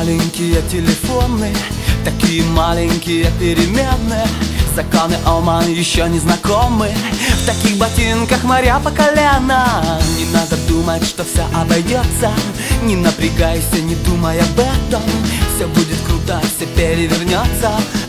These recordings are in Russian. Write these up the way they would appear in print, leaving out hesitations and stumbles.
маленькие телефоны, такие маленькие переменные. Законы Омана еще не знакомы. В таких ботинках моря по колено. Не надо думать, что все обойдется. Не напрягайся, не думай об этом. Все будет круто, все перевернется.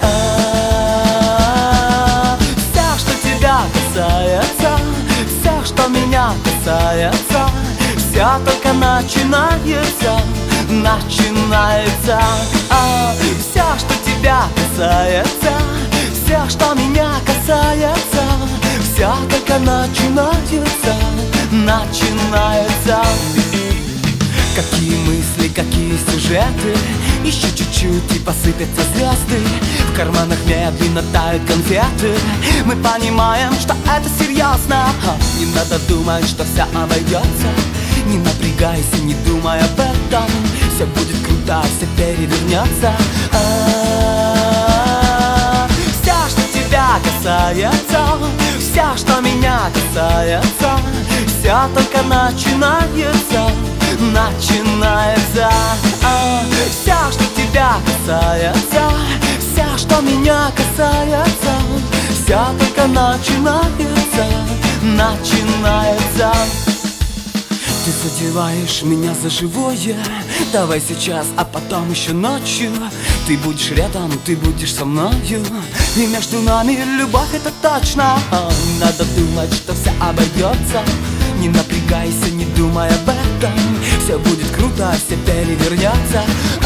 Все, что тебя касается, все, что меня касается, все только начинается. Начинается. Все, что тебя касается, все, что меня касается, все только начинается. Начинается. Какие мысли, какие сюжеты, еще чуть-чуть и посыпятся звезды. В карманах медленно тают конфеты. Мы понимаем, что это серьезно. Не надо думать, что все обойдется. Не напрягайся, не думай об этом. Все будет круто, все перевернется. Все, что тебя касается, все, что меня касается, все только начинается. Начинается. Все, что тебя касается, все, что меня касается, все только начинается. Начинается. Ты задеваешь меня за живое. Давай сейчас, а потом еще ночью. Ты будешь рядом, ты будешь со мною. И между нами любовь, это точно. Не надо думать, что все обойдется. Не напрягайся, не думай об этом. Все будет круто, все перевернется.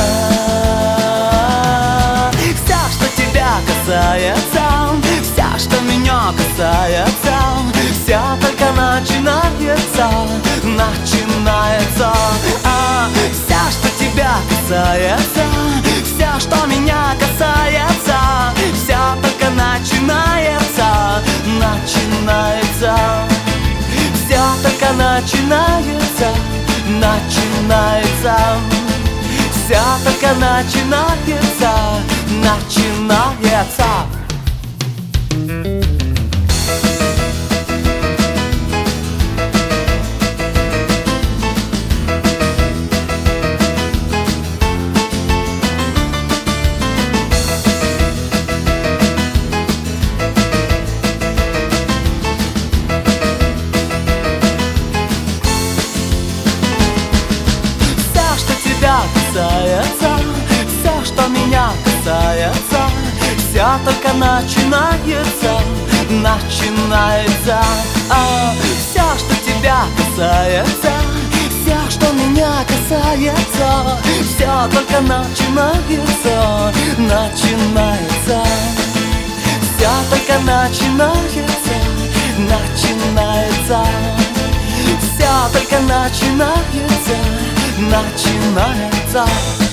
Все, что тебя касается, все, что меня касается, все только начинается. Начинается. Все, что тебя касается, все, что меня касается, все только начинается. Начинается. Все только начинается. Начинается. Все только начинается. Начинается. Касается, все, что меня касается, все только начинается. Начинается. Все, что тебя касается, все, что меня касается, все только начинается. Начинается. Все только начинается. Начинается. Все только начинается. Начинается.